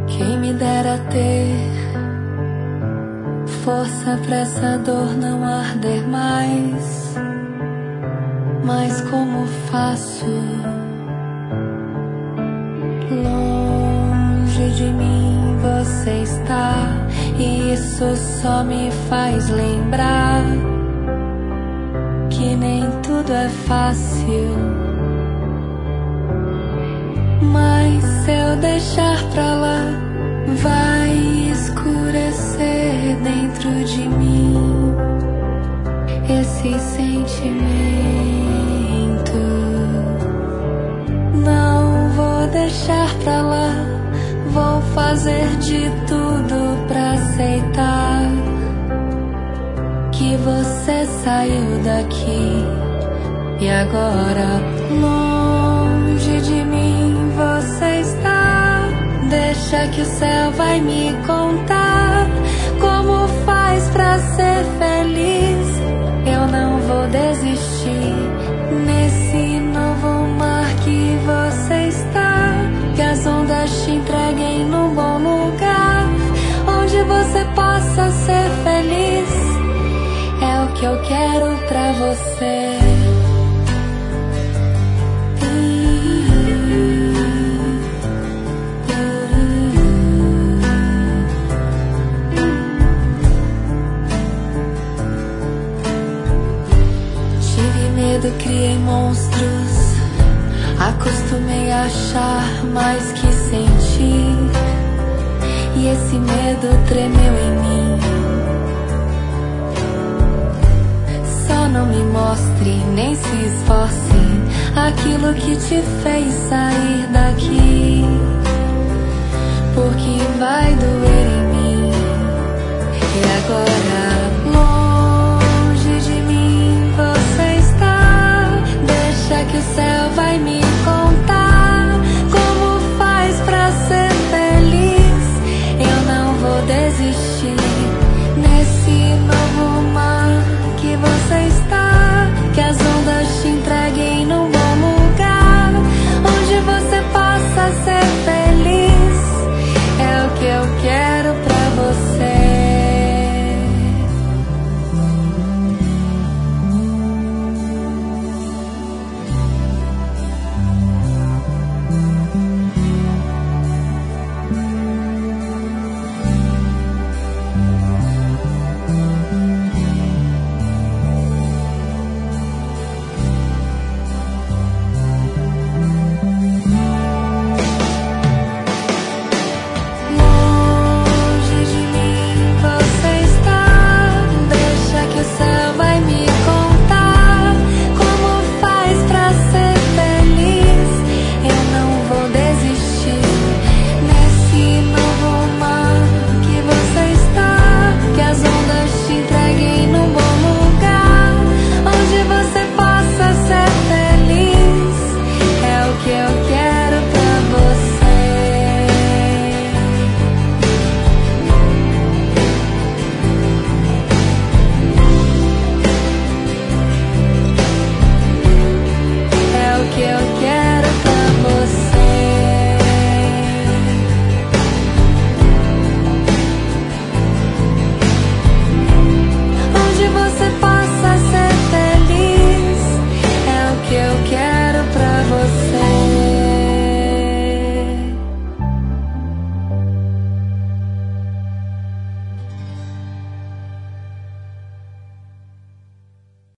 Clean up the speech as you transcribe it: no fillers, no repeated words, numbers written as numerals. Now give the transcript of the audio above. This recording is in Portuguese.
Quem me dera ter força pra essa dor não arder mais. Mas como faço? Longe de mim você está, e isso só me faz lembrar que nem tudo é fácil. Mas se eu deixar pra lá, vai escurecer dentro de mim esse sentimento. Não vou deixar pra lá, vou fazer de tudo pra aceitar que você saiu daqui e agora longe de mim você está. Deixa que o céu vai me contar como faz pra ser feliz. Eu não vou desistir nesse novo mar que você está. Que as ondas te entreguem num bom lugar, onde você possa ser feliz. É o que eu quero pra você. Tive medo, criei monstros, acostumei a achar mais que sentir, e esse medo tremeu em mim. Só não me mostre, nem se esforce aquilo que te fez sair daqui, porque vai doer em mim. E agora